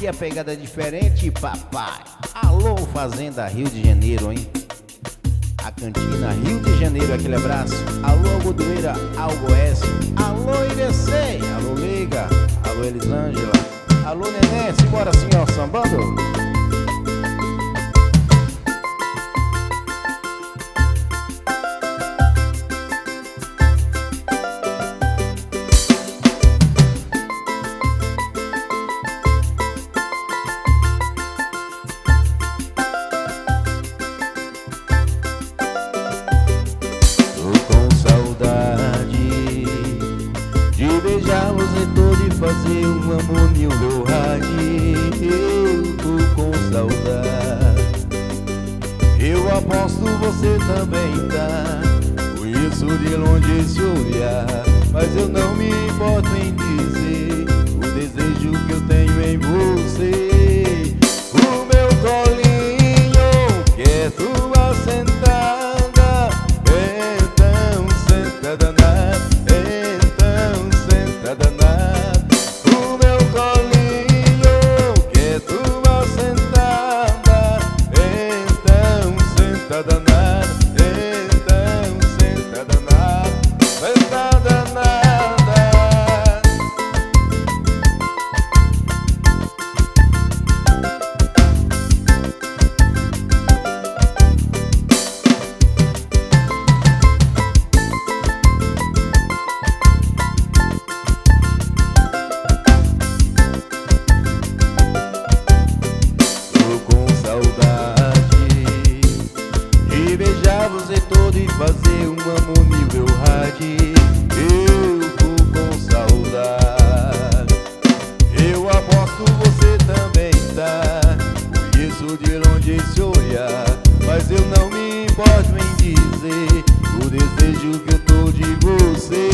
Aqui a pegada é diferente, papai. Alô, Fazenda Rio de Janeiro, hein? A Cantina Rio de Janeiro, aquele abraço. Alô, Algodoeira, Algoeste. Alô, Irecei. Alô, Liga. Alô, Elisângela. Alô, Neném. Simbora assim, ó, sambando. Beijá-los e todo e fazer um amor no meu rádio. Eu tô com saudade. Eu aposto você também tá. Conheço de longe esse olhar, mas eu não me importo em dizer o desejo que eu tenho em você. O meu colinho quer tua sentada, então senta danada. O meu colinho quer tua sentada, então senta danada, então senta danada, senta danada. De beijar você todo e fazer um amor nível rádio. Eu tô com saudade. Eu aposto você também tá. Conheço de longe esse olhar, mas eu não me importo em dizer o desejo que eu tô de você.